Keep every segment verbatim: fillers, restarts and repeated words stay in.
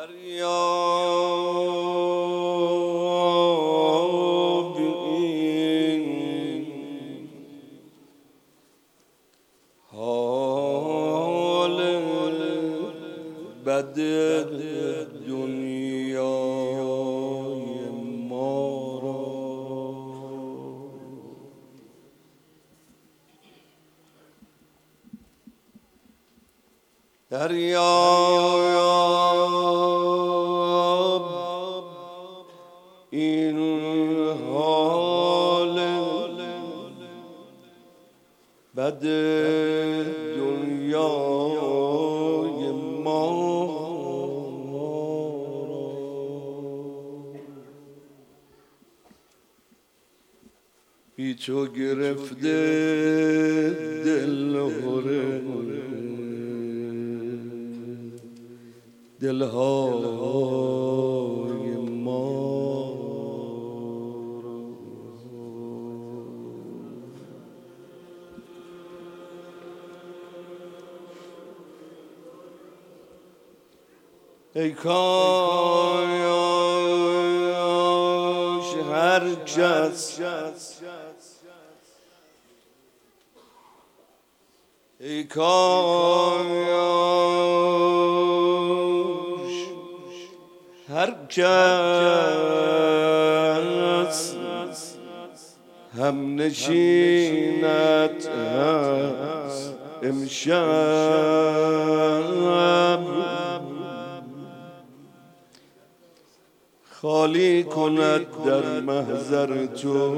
فریاد این حال بد دنیای ما را دریاب این حال بد دنیای ما را بی تو گرفته دل هره دلهای ما ای کاش هر کس ای کاش هر کس هم نشینت هست امشب خالی کند در محضر تو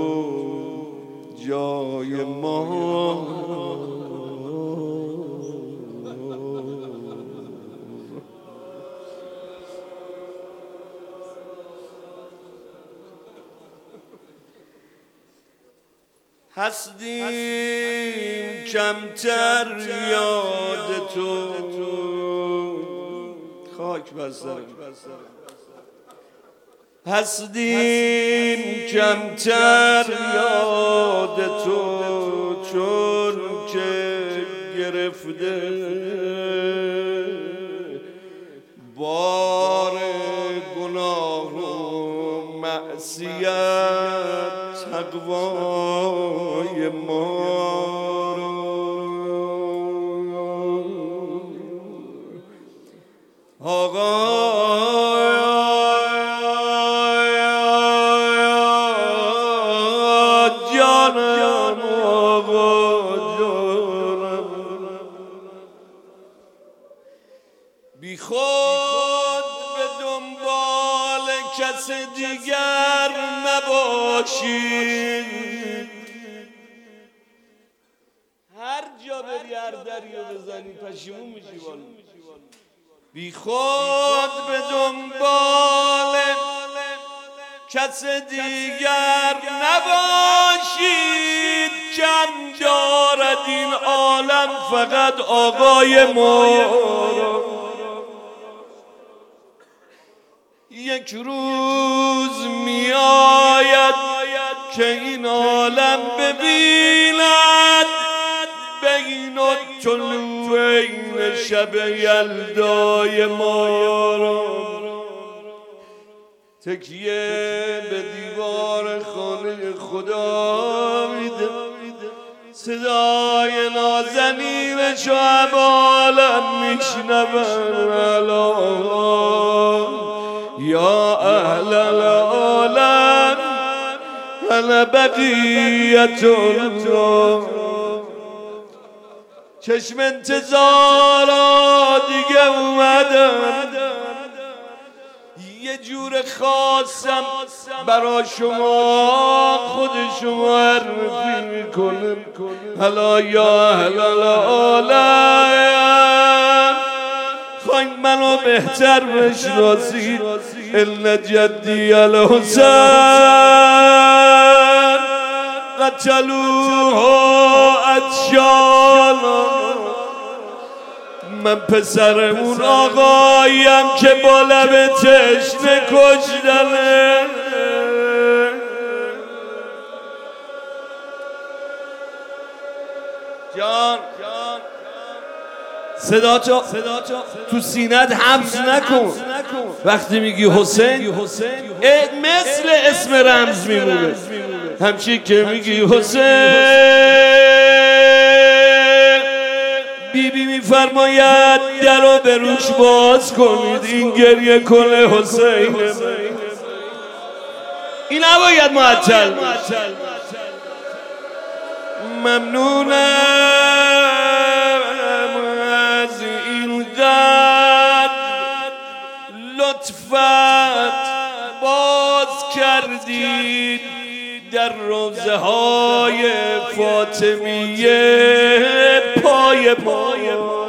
جای ما هستیم کمتر یاد تو خاک بسرم هستیم کمتر یاد تو چون که گرفته بار گناه و معصیت تقوای ما آقا جانم آقا جانم بی خود به دنبال کس دیگر نباشید هر جا بری هر دریو بزنی پشیمون میشی والا بی خود به دنبال کس دیگر نباشید کم دارد این عالم فقط آقای ما یک روز می آید که این عالم ببیند بین طلوعین شب یلدای ما را تکیه به دیوار خانه خدا میده صدای نازنین شعب عالم میشنون الان یا اهل العالم انا بقیت الله چشم انتظارا دیگه اومدم یه جور خاصم برا شما خود شما معرفی میکنم هلا یا اهل العالم خواهید منو بهتر بشناسید ان جدی الحسین قتلوه عطشانا من پسرمون آقایم که با لب تشنه کشتنه جان صدا تو تو سینت حبس نکن وقتی میگی حسین مثل اسم رمز میمونه، همچی که میگی حسین بیبی میفرماید در رو به روش باز کنید، این گریه کنه حسین. این نباید معطل. ممنونم از این قدر لطفت باز کردید در روزه های فاطمیه پای ما.